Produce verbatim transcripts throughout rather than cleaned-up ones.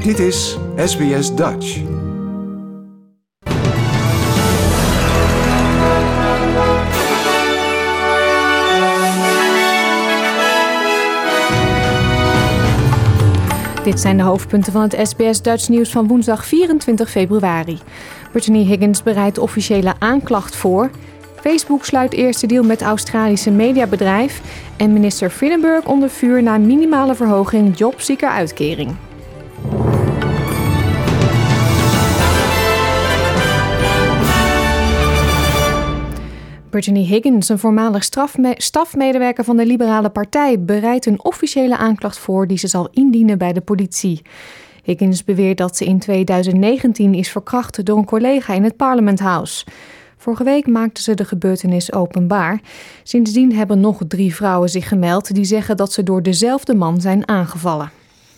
Dit is S B S Dutch. Dit zijn de hoofdpunten van het S B S Dutch nieuws van woensdag vierentwintig februari. Brittany Higgins bereidt officiële aanklacht voor. Facebook sluit eerste deal met Australische mediabedrijf. En minister Frydenberg onder vuur na minimale verhoging jobseeker-uitkering. Brittany Higgins, een voormalig strafme- stafmedewerker van de Liberale Partij, bereidt een officiële aanklacht voor die ze zal indienen bij de politie. Higgins beweert dat ze in tweeduizend negentien is verkracht door een collega in het Parliament House. Vorige week maakte ze de gebeurtenis openbaar. Sindsdien hebben nog drie vrouwen zich gemeld die zeggen dat ze door dezelfde man zijn aangevallen.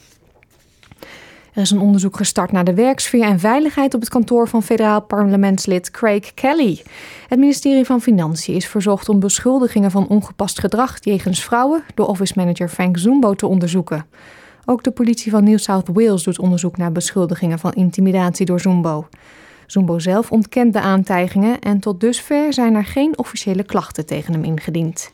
Er is een onderzoek gestart naar de werksfeer en veiligheid op het kantoor van federaal parlementslid Craig Kelly. Het ministerie van Financiën is verzocht om beschuldigingen van ongepast gedrag jegens vrouwen door office manager Frank Zumbo te onderzoeken. Ook de politie van New South Wales doet onderzoek naar beschuldigingen van intimidatie door Zumbo. Zumbo zelf ontkent de aantijgingen en tot dusver zijn er geen officiële klachten tegen hem ingediend.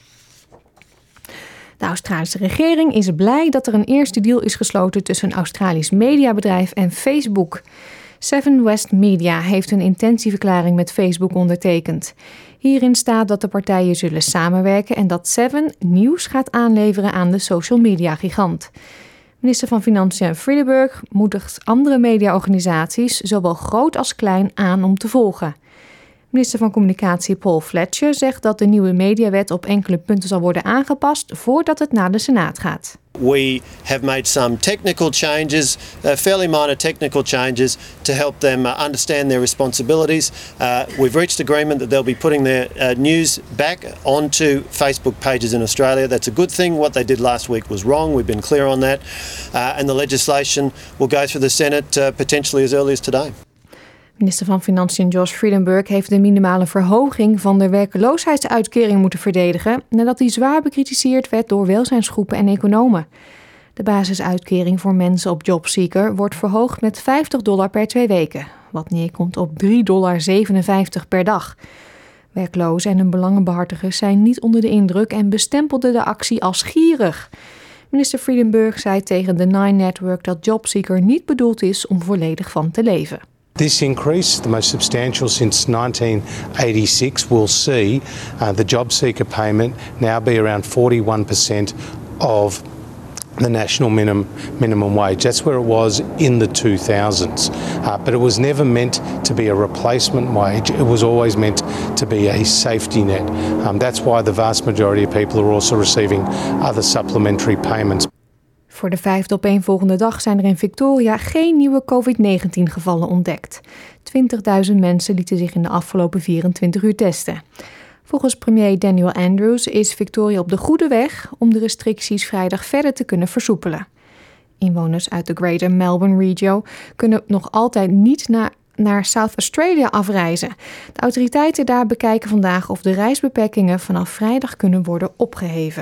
De Australische regering is blij dat er een eerste deal is gesloten tussen een Australisch mediabedrijf en Facebook. Seven West Media heeft een intentieverklaring met Facebook ondertekend. Hierin staat dat de partijen zullen samenwerken en dat Seven nieuws gaat aanleveren aan de social media gigant. Minister van Financiën Frydenberg moedigt andere mediaorganisaties, zowel groot als klein, aan om te volgen. Minister van Communicatie Paul Fletcher zegt dat de nieuwe mediawet op enkele punten zal worden aangepast voordat het naar de Senaat gaat. We have made some technical changes, uh, fairly minor technical changes, to help them uh, understand their responsibilities. Uh, we've reached agreement that they'll be putting their uh, news back onto Facebook pages in Australia. That's a good thing. What they did last week was wrong. We've been clear on that. Uh, and the legislation will go through the Senate uh, potentially as early as today. Minister van Financiën Josh Frydenberg heeft de minimale verhoging van de werkloosheidsuitkering moeten verdedigen nadat die zwaar bekritiseerd werd door welzijnsgroepen en economen. De basisuitkering voor mensen op JobSeeker wordt verhoogd met vijftig dollar per twee weken, wat neerkomt op drie komma zevenenvijftig dollar per dag. Werklozen en hun belangenbehartigers zijn niet onder de indruk en bestempelden de actie als gierig. Minister Frydenberg zei tegen The Nine Network dat JobSeeker niet bedoeld is om volledig van te leven. This increase, the most substantial since nineteen eighty-six, will see uh, the job seeker payment now be around forty-one percent of the national minimum minimum wage. That's where it was in the two thousands. Uh, but it was never meant to be a replacement wage. It was always meant to be a safety net. Um, that's why the vast majority of people are also receiving other supplementary payments. Voor de vijfde opeenvolgende dag zijn er in Victoria geen nieuwe covid negentien gevallen ontdekt. twintigduizend mensen lieten zich in de afgelopen vierentwintig uur testen. Volgens premier Daniel Andrews is Victoria op de goede weg om de restricties vrijdag verder te kunnen versoepelen. Inwoners uit de Greater Melbourne Regio kunnen nog altijd niet naar, naar South Australia afreizen. De autoriteiten daar bekijken vandaag of de reisbeperkingen vanaf vrijdag kunnen worden opgeheven.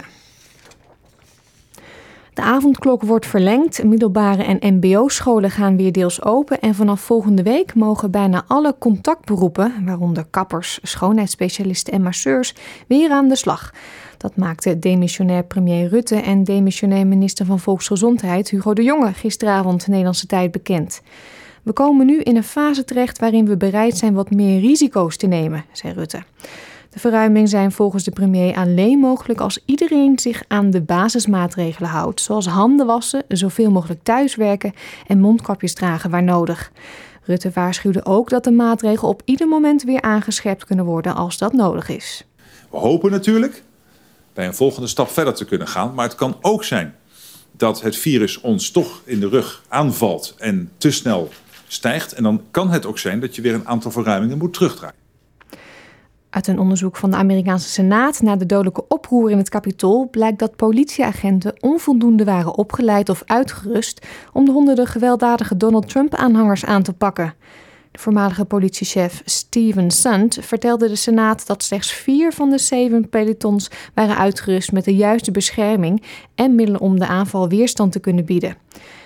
De avondklok wordt verlengd, middelbare en mbo-scholen gaan weer deels open en vanaf volgende week mogen bijna alle contactberoepen, waaronder kappers, schoonheidsspecialisten en masseurs, weer aan de slag. Dat maakte demissionair premier Rutte en demissionair minister van Volksgezondheid Hugo de Jonge gisteravond Nederlandse tijd bekend. We komen nu in een fase terecht waarin we bereid zijn wat meer risico's te nemen, zei Rutte. De verruiming zijn volgens de premier alleen mogelijk als iedereen zich aan de basismaatregelen houdt, zoals handen wassen, zoveel mogelijk thuiswerken en mondkapjes dragen waar nodig. Rutte waarschuwde ook dat de maatregelen op ieder moment weer aangescherpt kunnen worden als dat nodig is. We hopen natuurlijk bij een volgende stap verder te kunnen gaan, maar het kan ook zijn dat het virus ons toch in de rug aanvalt en te snel stijgt. En dan kan het ook zijn dat je weer een aantal verruimingen moet terugdraaien. Uit een onderzoek van de Amerikaanse Senaat naar de dodelijke oproer in het Capitool blijkt dat politieagenten onvoldoende waren opgeleid of uitgerust om de honderden gewelddadige Donald Trump-aanhangers aan te pakken. De voormalige politiechef Steven Sund vertelde de Senaat dat slechts vier van de zeven pelotons waren uitgerust met de juiste bescherming en middelen om de aanval weerstand te kunnen bieden.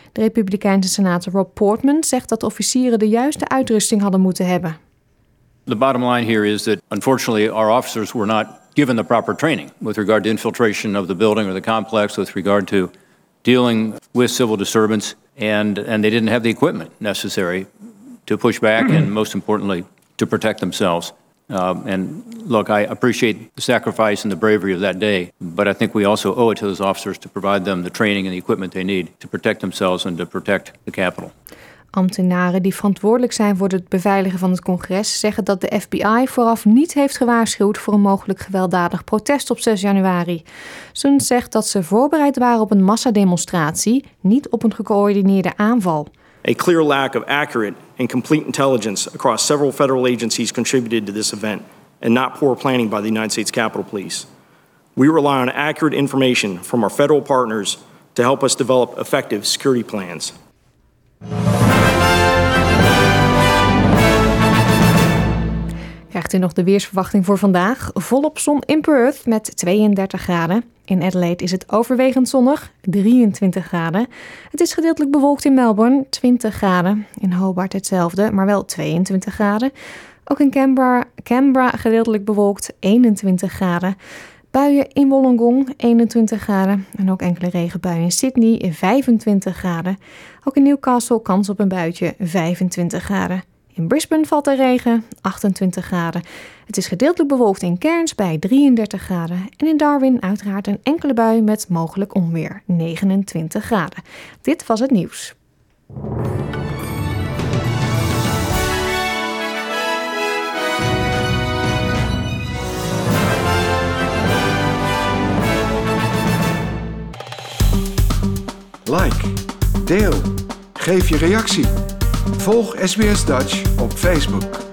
De Republikeinse senator Rob Portman zegt dat officieren de juiste uitrusting hadden moeten hebben. The bottom line here is that unfortunately our officers were not given the proper training with regard to infiltration of the building or the complex, with regard to dealing with civil disturbance, and, and they didn't have the equipment necessary to push back and, most importantly, to protect themselves. Um, and look, I appreciate the sacrifice and the bravery of that day, but I think we also owe it to those officers to provide them the training and the equipment they need to protect themselves and to protect the Capitol. Ambtenaren die verantwoordelijk zijn voor het beveiligen van het congres zeggen dat de F B I vooraf niet heeft gewaarschuwd voor een mogelijk gewelddadig protest op zes januari. Sun zegt dat ze voorbereid waren op een massademonstratie, niet op een gecoördineerde aanval. A clear lack of accurate and complete intelligence across several federal agencies contributed to this event, and not poor planning by the United States Capitol Police. We rely on accurate information from our federal partners to help us develop effective security plans. Krijgt u nog de weersverwachting voor vandaag? Volop zon in Perth met tweeëndertig graden. In Adelaide is het overwegend zonnig, drieëntwintig graden. Het is gedeeltelijk bewolkt in Melbourne, twintig graden. In Hobart hetzelfde, maar wel tweeëntwintig graden. Ook in Canberra, Canberra gedeeltelijk bewolkt, eenentwintig graden. Buien in Wollongong, eenentwintig graden. En ook enkele regenbuien in Sydney, vijfentwintig graden. Ook in Newcastle kans op een buitje, vijfentwintig graden. In Brisbane valt er regen, achtentwintig graden. Het is gedeeltelijk bewolkt in Cairns bij drieëndertig graden. En in Darwin uiteraard een enkele bui met mogelijk onweer, negenentwintig graden. Dit was het nieuws. Like, deel, geef je reactie. Volg S B S Dutch op Facebook.